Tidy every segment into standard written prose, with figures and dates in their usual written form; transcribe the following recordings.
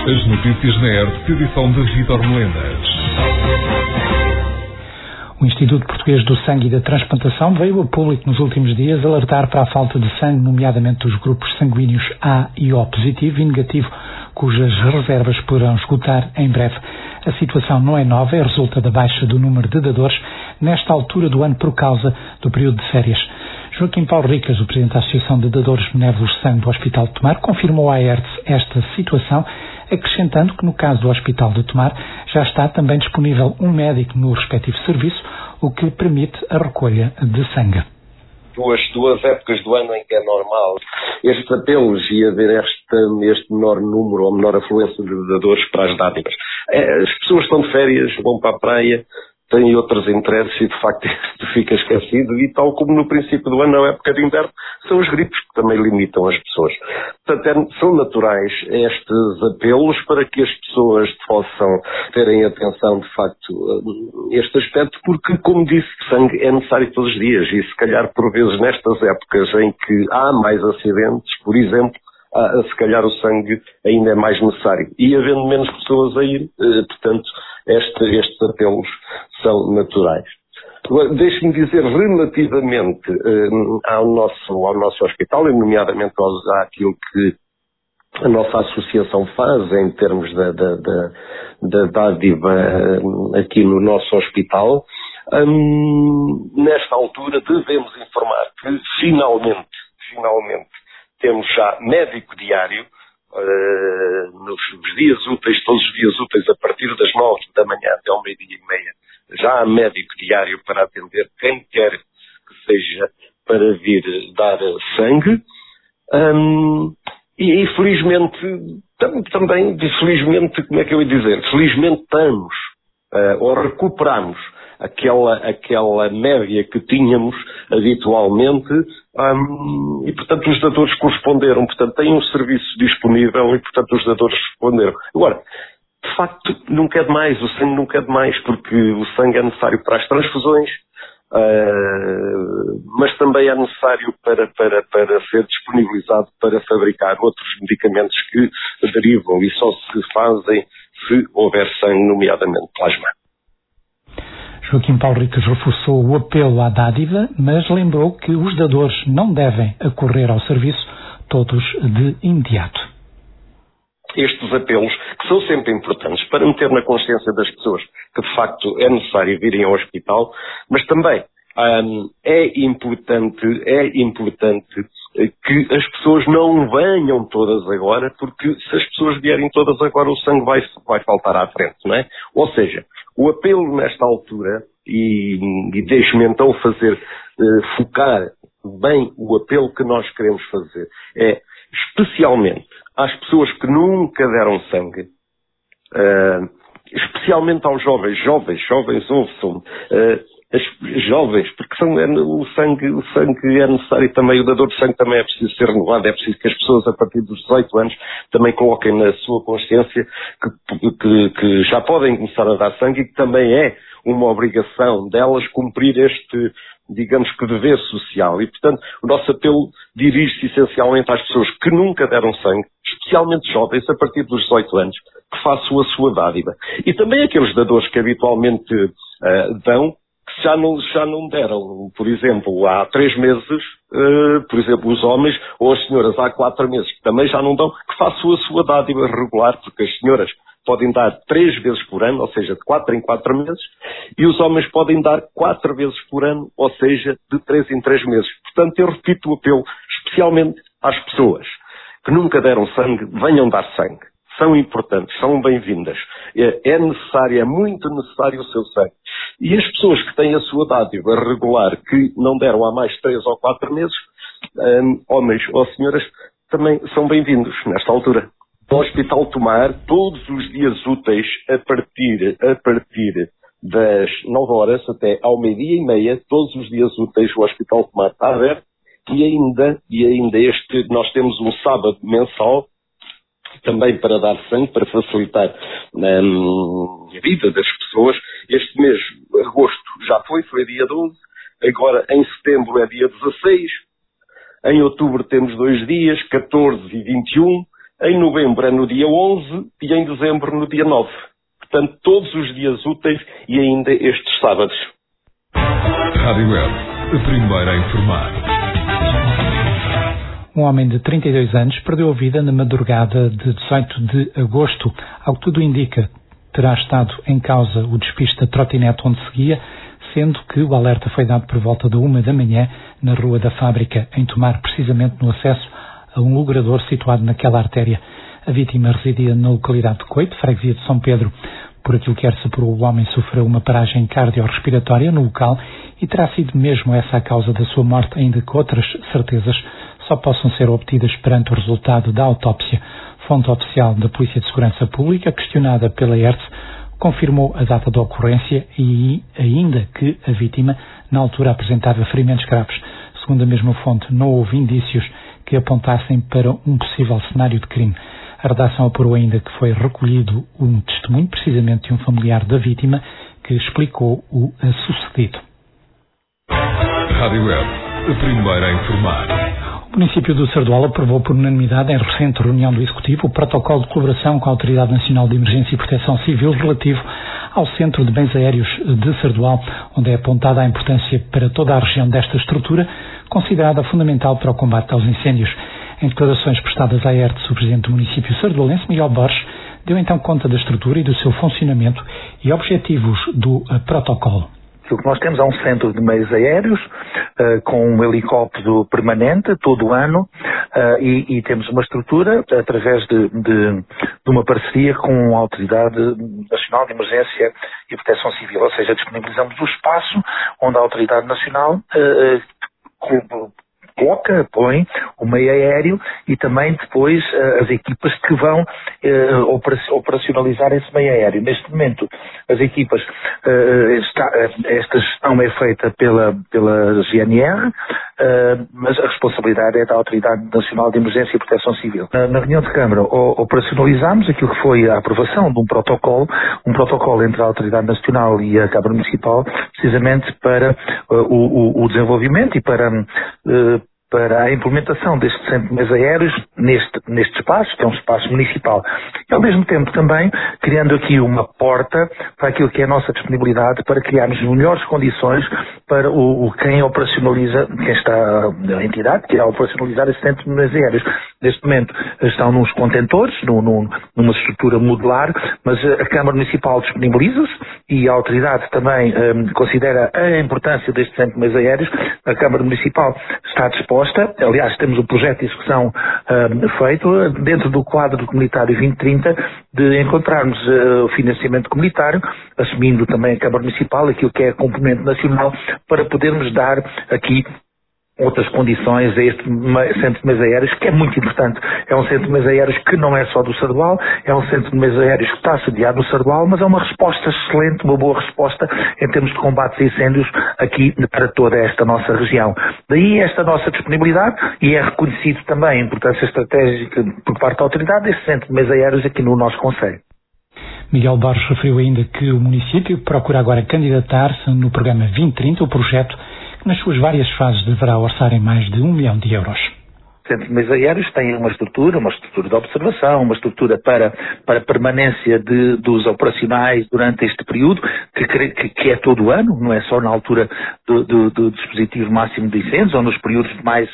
As notícias na ERC, edição de Vítor Melendas. O Instituto Português do Sangue e da Transplantação veio a público nos últimos dias alertar para a falta de sangue, nomeadamente dos grupos sanguíneos A e O positivo e negativo, cujas reservas poderão esgotar em breve. A situação não é nova, é resulta da baixa do número de dadores nesta altura do ano por causa do período de férias. Joaquim Paulo Ricas, o Presidente da Associação de Dadores Benévolos de Sangue do Hospital de Tomar, confirmou à ERTS esta situação, acrescentando que no caso do Hospital de Tomar já está também disponível um médico no respectivo serviço, o que permite a recolha de sangue. Duas épocas do ano em que é normal estes apelos e haver este menor número ou menor afluência de dadores para as dádivas. As pessoas estão de férias, vão para a praia, têm outros interesses e de facto isto fica esquecido, e tal como no princípio do ano, na época de inverno, são os gripes que também limitam as pessoas. Portanto, são naturais estes apelos para que as pessoas possam terem atenção de facto a este aspecto, porque, como disse, sangue é necessário todos os dias e se calhar por vezes nestas épocas em que há mais acidentes, por exemplo, se calhar o sangue ainda é mais necessário. E havendo menos pessoas a ir, portanto, estes apelos são naturais. Agora, deixe-me dizer relativamente ao nosso hospital, e nomeadamente àquilo que a nossa associação faz em termos da dádiva aqui no nosso hospital. Nesta altura devemos informar que finalmente temos já médico diário nos dias úteis, todos os dias úteis, a partir das 9 da manhã até ao meio-dia e meia. Já há médico diário para atender quem quer que seja para vir dar sangue. E felizmente, também, como é que eu ia dizer? Felizmente estamos, ou recuperamos aquela média que tínhamos habitualmente, e portanto os dadores corresponderam, portanto têm um serviço disponível e portanto os dadores responderam. Agora, de facto nunca é demais, o sangue nunca é demais, porque o sangue é necessário para as transfusões, mas também é necessário para ser disponibilizado para fabricar outros medicamentos que derivam e só se fazem se houver sangue, nomeadamente plasma. Joaquim Paulo Ricas reforçou o apelo à dádiva, mas lembrou que os dadores não devem acorrer ao serviço todos de imediato. Estes apelos, que são sempre importantes para meter na consciência das pessoas que de facto é necessário virem ao hospital, mas também é importante que as pessoas não venham todas agora, porque se as pessoas vierem todas agora o sangue vai faltar à frente, não é? Ou seja, o apelo nesta altura, e deixe-me então focar bem o apelo que nós queremos fazer, é especialmente às pessoas que nunca deram sangue, especialmente aos jovens ouçam-me, jovens, porque o sangue é necessário também, o dador de sangue também é preciso ser renovado, é preciso que as pessoas a partir dos 18 anos também coloquem na sua consciência que já podem começar a dar sangue e que também é uma obrigação delas cumprir este, digamos que, dever social. E, portanto, o nosso apelo dirige-se essencialmente às pessoas que nunca deram sangue, especialmente jovens, a partir dos 18 anos, que façam a sua dádiva. E também aqueles dadores que habitualmente dão, que já não deram, por exemplo, há 3 meses, por exemplo, os homens, ou as senhoras há 4 meses, que também já não dão, que façam a sua dádiva regular, porque as senhoras podem dar 3 vezes por ano, ou seja, de 4 em 4 meses, e os homens podem dar 4 vezes por ano, ou seja, de 3 em 3 meses. Portanto, eu repito o apelo, especialmente às pessoas que nunca deram sangue, venham dar sangue. São importantes, são bem-vindas. É necessário, é muito necessário o seu sangue. E as pessoas que têm a sua dádiva regular, que não deram há mais 3 ou 4 meses, homens ou senhoras, também são bem-vindos nesta altura. No Hospital Tomar, todos os dias úteis, a partir das 9 horas até ao meio-dia e meia, todos os dias úteis o Hospital Tomar está aberto, e ainda nós temos um sábado mensal, também para dar sangue, para facilitar a vida das pessoas. Este mês, agosto, já foi dia 12, agora em setembro é dia 16, em outubro temos 2 dias, 14 e 21, em novembro é no dia 11 e em dezembro no dia 9. Portanto, todos os dias úteis e ainda estes sábados. Rádio Web, a primeira a informar. Um homem de 32 anos perdeu a vida na madrugada de 18 de agosto. Ao que tudo indica, terá estado em causa o despiste da trotinete onde seguia, sendo que o alerta foi dado por volta da 1 da manhã na Rua da Fábrica, em Tomar, precisamente no acesso a um logrador situado naquela artéria. A vítima residia na localidade de Coito, freguesia de São Pedro. Por aquilo que se apurou, o homem sofreu uma paragem cardiorrespiratória no local e terá sido mesmo essa a causa da sua morte, ainda que outras certezas só possam ser obtidas perante o resultado da autópsia. Fonte oficial da Polícia de Segurança Pública, questionada pela ERTS, confirmou a data da ocorrência e ainda que a vítima, na altura, apresentava ferimentos graves. Segundo a mesma fonte, não houve indícios que apontassem para um possível cenário de crime. A redação apurou ainda que foi recolhido um testemunho, precisamente de um familiar da vítima, que explicou o sucedido. Rádio Web, a primeira a informar. O município do Sardual aprovou por unanimidade, em recente reunião do Executivo, o protocolo de colaboração com a Autoridade Nacional de Emergência e Proteção Civil relativo ao Centro de Bens Aéreos de Sardual, onde é apontada a importância para toda a região desta estrutura, considerada fundamental para o combate aos incêndios. Em declarações prestadas à ERTS, o presidente do município sardualense, Miguel Borges, deu então conta da estrutura e do seu funcionamento e objetivos do protocolo. O que nós temos é um centro de meios aéreos com um helicóptero permanente todo o ano e temos uma estrutura através de uma parceria com a Autoridade Nacional de Emergência e Proteção Civil, ou seja, disponibilizamos o espaço onde a Autoridade Nacional põe o meio aéreo e também depois as equipas que vão operacionalizar esse meio aéreo. Neste momento, as equipas, esta gestão é feita pela GNR, mas a responsabilidade é da Autoridade Nacional de Emergência e Proteção Civil. Na reunião de Câmara operacionalizámos aquilo que foi a aprovação de um protocolo entre a Autoridade Nacional e a Câmara Municipal, precisamente para o desenvolvimento e para a implementação deste centro de meios aéreos neste espaço, que é um espaço municipal. E, ao mesmo tempo, também criando aqui uma porta para aquilo que é a nossa disponibilidade para criarmos melhores condições para quem operacionaliza, quem está, a entidade que irá operacionalizar esse centro de meios aéreos. Neste momento estão nos contentores, numa estrutura modular, mas a Câmara Municipal disponibiliza-se e a autoridade também considera a importância deste centro de meios aéreos. A Câmara Municipal está disposta. Aliás, temos um projeto de execução feito dentro do quadro comunitário 2030 de encontrarmos o financiamento comunitário, assumindo também a Câmara Municipal aquilo que é a componente nacional, para podermos dar aqui outras condições a este centro de meios aéreos, que é muito importante. É um centro de meios aéreos que não é só do Sardual, é um centro de meios aéreos que está sediado no Sardual, mas é uma resposta excelente, uma boa resposta em termos de combate a incêndios aqui para toda esta nossa região. Daí esta nossa disponibilidade, e é reconhecido também a importância estratégica por parte da autoridade deste centro de meios aéreos aqui no nosso concelho. Miguel Borges referiu ainda que o município procura agora candidatar-se no programa 2030, o projeto nas suas várias fases deverá orçar em mais de 1 milhão de euros. O Centro de Meios Aéreos tem uma estrutura de observação, uma estrutura para permanência dos operacionais durante este período, que é todo o ano, não é só na altura do dispositivo máximo de incêndios ou nos períodos mais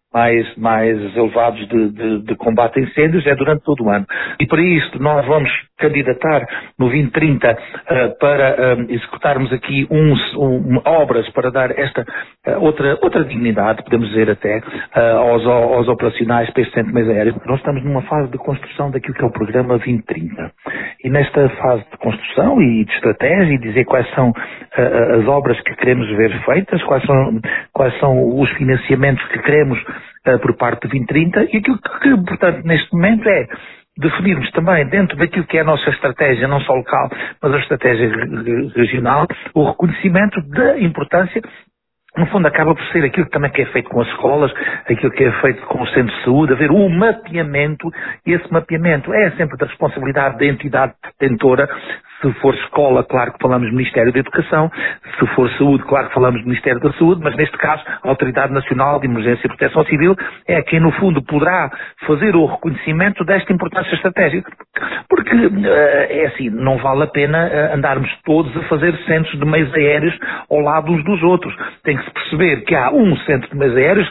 elevados de combate a incêndios, é durante todo o ano. E para isto nós vamos candidatar no 2030 para executarmos aqui obras para dar esta outra dignidade, podemos dizer até, aos operacionais para este centro de meios aéreos. Nós estamos numa fase de construção daquilo que é o programa 2030. E nesta fase de construção e de estratégia e dizer quais são as obras que queremos ver feitas, quais são os financiamentos que queremos por parte do 2030, e aquilo que, portanto, neste momento é definirmos também, dentro daquilo que é a nossa estratégia, não só local, mas a estratégia regional, o reconhecimento da importância no fundo acaba por ser aquilo também que é feito com as escolas, aquilo que é feito com os centros de saúde, haver um mapeamento, e esse mapeamento é sempre da responsabilidade da entidade detentora. Se for escola, claro que falamos do Ministério da Educação, se for saúde, claro que falamos do Ministério da Saúde, mas neste caso a Autoridade Nacional de Emergência e Proteção Civil é quem no fundo poderá fazer o reconhecimento desta importância estratégica. Porque é assim, não vale a pena andarmos todos a fazer centros de meios aéreos ao lado uns dos outros. Tem que se perceber que há um centro de meios aéreos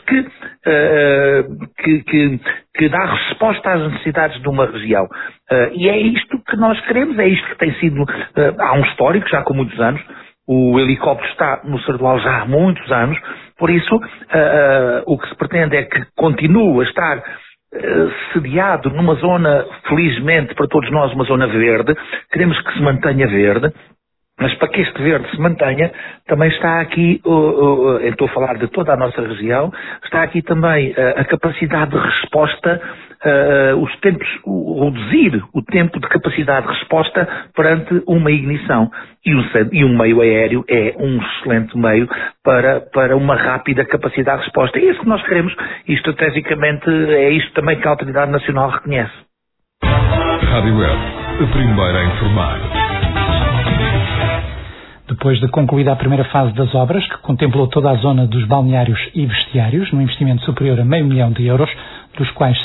que dá resposta às necessidades de uma região. E é isto que nós queremos, é isto que tem sido, há um histórico já com muitos anos, o helicóptero está no Sardual já há muitos anos, por isso o que se pretende é que continue a estar sediado numa zona, felizmente para todos nós, uma zona verde, queremos que se mantenha verde. Mas para que este verde se mantenha, também está aqui, eu estou a falar de toda a nossa região, está aqui também a capacidade de resposta, os tempos, reduzir o tempo de capacidade de resposta perante uma ignição. E um meio aéreo é um excelente meio para uma rápida capacidade de resposta. É isso que nós queremos e estrategicamente é isto também que a Autoridade Nacional reconhece. Rádio Web, a primeira a informar. Depois de concluída a primeira fase das obras, que contemplou toda a zona dos balneários e vestiários, num investimento superior a €500 mil, dos quais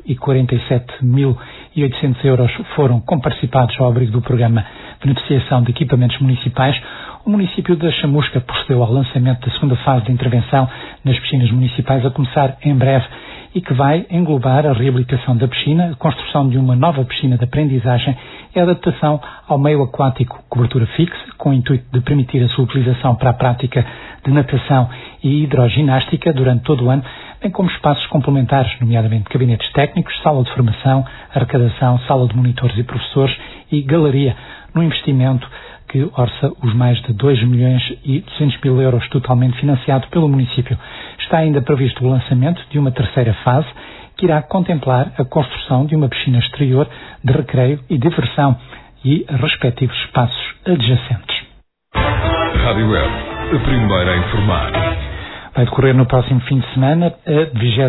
147.800 euros foram comparticipados ao abrigo do programa Beneficiação de Equipamentos Municipais, o município da Chamusca procedeu ao lançamento da segunda fase de intervenção nas piscinas municipais, a começar em breve, e que vai englobar a reabilitação da piscina, a construção de uma nova piscina de aprendizagem e a adaptação ao meio aquático, cobertura fixa, com o intuito de permitir a sua utilização para a prática de natação e hidroginástica durante todo o ano, bem como espaços complementares, nomeadamente gabinetes técnicos, sala de formação, arrecadação, sala de monitores e professores e galeria, no investimento que orça os mais de 2.200.000 euros, totalmente financiado pelo município. Está ainda previsto o lançamento de uma terceira fase, que irá contemplar a construção de uma piscina exterior de recreio e diversão e respectivos espaços adjacentes. Rádio Web, a primeira a informar. Vai decorrer no próximo fim de semana a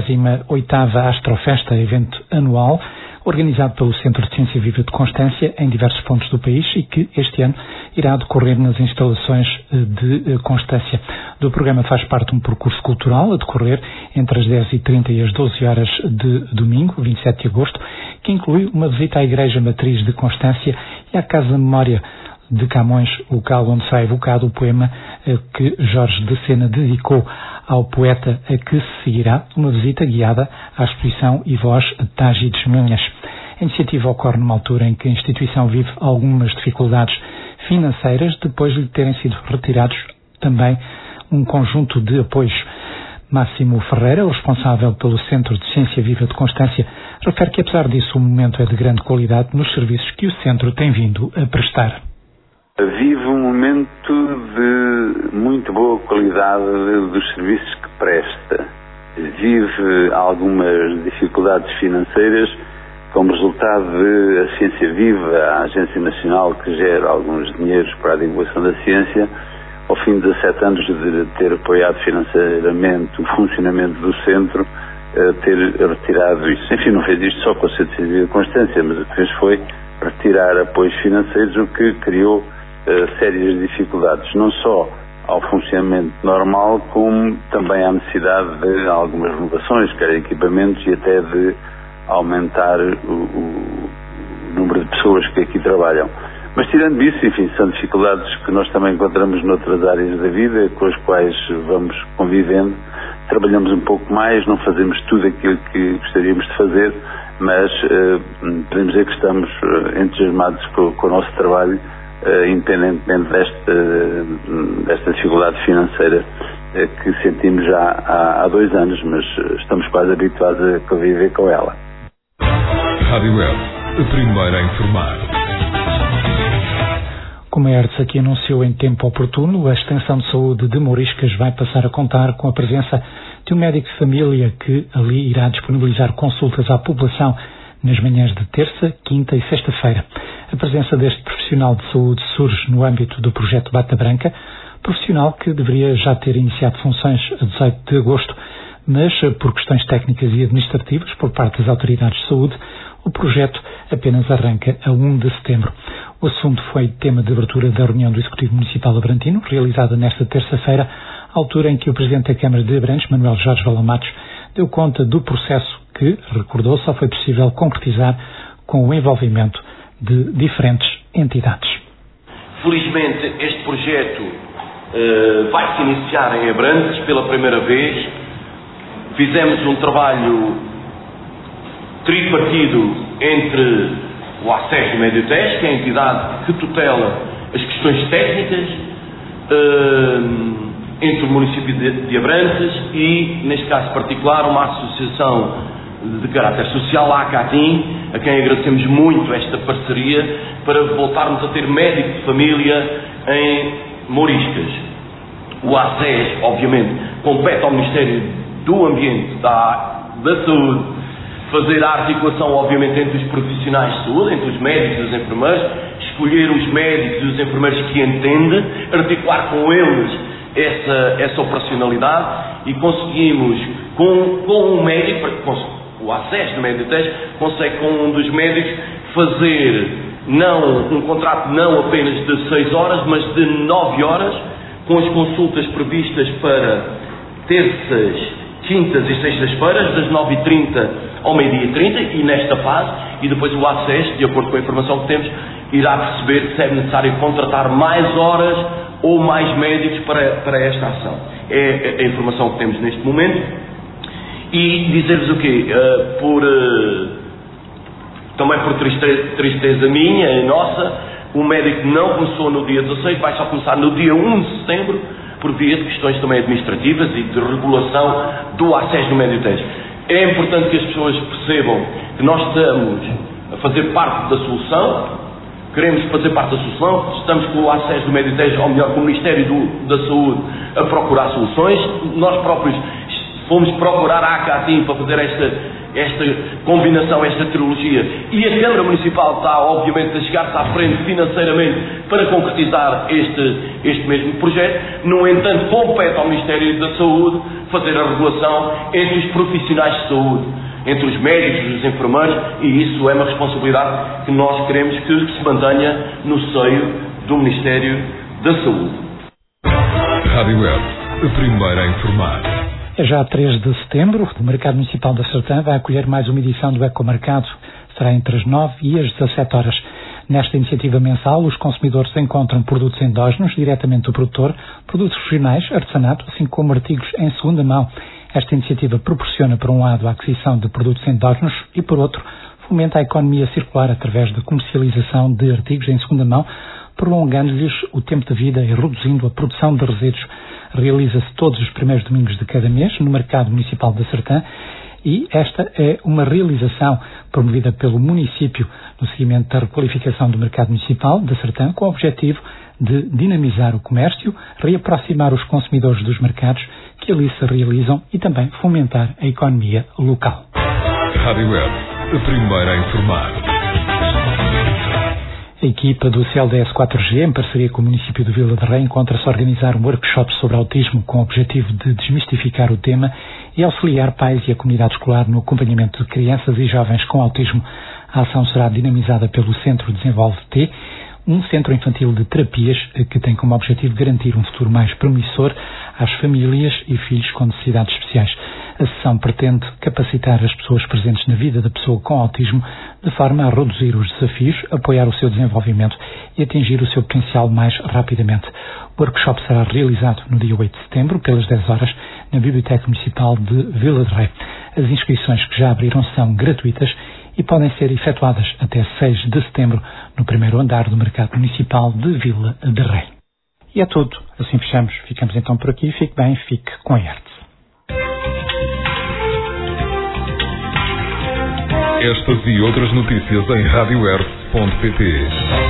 28ª Astrofesta, evento anual, organizado pelo Centro de Ciência Viva de Constância em diversos pontos do país e que este ano irá decorrer nas instalações de Constância. Do programa faz parte um percurso cultural a decorrer entre as 10h30 e as 12 horas de domingo, 27 de agosto, que inclui uma visita à Igreja Matriz de Constância e à Casa de Memória de Camões, local onde será evocado o poema que Jorge de Sena dedicou ao poeta, a que se seguirá uma visita guiada à exposição E Voz de Tágides Minhas. A iniciativa ocorre numa altura em que a instituição vive algumas dificuldades financeiras, depois de lhe terem sido retirados também um conjunto de apoios. Máximo Ferreira, o responsável pelo Centro de Ciência Viva de Constância, refere que apesar disso o momento é de grande qualidade nos serviços que o centro tem vindo a prestar. Vive um momento de muito boa qualidade dos serviços que presta. Vive algumas dificuldades financeiras como resultado de a Ciência Viva, a Agência Nacional que gera alguns dinheiros para a divulgação da ciência, ao fim de 17 anos de ter apoiado financeiramente o funcionamento do centro, ter retirado isso. Enfim, não fez isto só com a Ciência Viva de Constância, mas o que fez foi retirar apoios financeiros, o que criou sérias dificuldades, não só ao funcionamento normal, como também à necessidade de algumas renovações, quer equipamentos, e até de aumentar o número de pessoas que aqui trabalham. Mas tirando isso, enfim, são dificuldades que nós também encontramos noutras áreas da vida, com as quais vamos convivendo. Trabalhamos um pouco mais, não fazemos tudo aquilo que gostaríamos de fazer, mas podemos dizer que estamos entusiasmados com o nosso trabalho, independentemente desta dificuldade financeira que sentimos já há 2 anos, mas estamos quase habituados a conviver com ela. Rádio Web, a primeira a informar. Como a ERTS aqui anunciou em tempo oportuno, a Extensão de Saúde de Mouriscas vai passar a contar com a presença de um médico de família que ali irá disponibilizar consultas à população nas manhãs de terça, quinta e sexta-feira. A presença deste profissional de saúde surge no âmbito do projeto Bata Branca, profissional que deveria já ter iniciado funções a 18 de agosto, mas por questões técnicas e administrativas por parte das autoridades de saúde, o projeto apenas arranca a 1 de setembro. O assunto foi tema de abertura da reunião do Executivo Municipal Abrantino, realizada nesta terça-feira, altura em que o Presidente da Câmara de Abrantes, Manuel Jorge Valamatos, deu conta do processo que, recordou, só foi possível concretizar com o envolvimento de diferentes entidades. Felizmente, este projeto vai se iniciar em Abrantes pela primeira vez. Fizemos um trabalho tripartido entre o ACES do Médio Tejo, que é a entidade que tutela as questões técnicas, entre o município de Abrantes e, neste caso particular, uma associação de caráter social, a ACATIM, a quem agradecemos muito esta parceria para voltarmos a ter médico de família em Mouriscas. O ACES, obviamente, compete ao Ministério do Ambiente, da Saúde, fazer a articulação, obviamente, entre os profissionais de saúde, entre os médicos e os enfermeiros, escolher os médicos e os enfermeiros que entendem, articular com eles essa operacionalidade, e conseguimos, com um médico, o ACES do Médio Tejo, consegue com um dos médicos fazer um contrato não apenas de 6 horas, mas de 9 horas, com as consultas previstas para terças, quintas e sextas-feiras, das 9h30 ao meio-dia e 30, e nesta fase, e depois o ACES, de acordo com a informação que temos, irá perceber se é necessário contratar mais horas ou mais médicos para esta ação. É a informação que temos neste momento. E dizer-vos o quê? Também por tristeza minha e nossa, o médico não começou no dia 16, vai só começar no dia 1 de setembro, por via de questões também administrativas e de regulação do ACES do Médio Tejo. É importante que as pessoas percebam que nós estamos a fazer parte da solução, queremos fazer parte da solução, estamos com o ACES do Médio Tejo, ou melhor, com o Ministério da Saúde, a procurar soluções. Nós próprios fomos procurar a ACATIM para fazer esta combinação, esta trilogia, e a Câmara Municipal está, obviamente, a chegar-se à frente financeiramente para concretizar este mesmo projeto. No entanto, compete ao Ministério da Saúde fazer a regulação entre os profissionais de saúde, entre os médicos e os enfermeiros, e isso é uma responsabilidade que nós queremos que se mantenha no seio do Ministério da Saúde. Rádio Web, a primeira a informar. É já 3 de setembro, o Mercado Municipal da Sertã vai acolher mais uma edição do Ecomercado. Será entre as 9 e as 17 horas. Nesta iniciativa mensal, os consumidores encontram produtos endógenos diretamente do produtor, produtos regionais, artesanato, assim como artigos em segunda mão. Esta iniciativa proporciona, por um lado, a aquisição de produtos endógenos e, por outro, fomenta a economia circular através da comercialização de artigos em segunda mão, prolongando-lhes o tempo de vida e reduzindo a produção de resíduos. Realiza-se todos os primeiros domingos de cada mês no Mercado Municipal da Sertã, e esta é uma realização promovida pelo município no seguimento da requalificação do Mercado Municipal da Sertã, com o objetivo de dinamizar o comércio, reaproximar os consumidores dos mercados que ali se realizam e também fomentar a economia local. Rádio Web, a primeira a informar. A equipa do CLDS 4G, em parceria com o município de Vila de Rei, encontra-se a organizar um workshop sobre autismo com o objetivo de desmistificar o tema e auxiliar pais e a comunidade escolar no acompanhamento de crianças e jovens com autismo. A ação será dinamizada pelo Centro Desenvolve-T, um centro infantil de terapias que tem como objetivo garantir um futuro mais promissor às famílias e filhos com necessidades especiais. A sessão pretende capacitar as pessoas presentes na vida da pessoa com autismo de forma a reduzir os desafios, apoiar o seu desenvolvimento e atingir o seu potencial mais rapidamente. O workshop será realizado no dia 8 de setembro, pelas 10 horas, na Biblioteca Municipal de Vila de Rei. As inscrições que já abriram são gratuitas e podem ser efetuadas até 6 de setembro no primeiro andar do Mercado Municipal de Vila de Rei. E é tudo. Assim fechamos. Ficamos então por aqui. Fique bem, fique com a ERTE. Estas e outras notícias em radioerte.pt.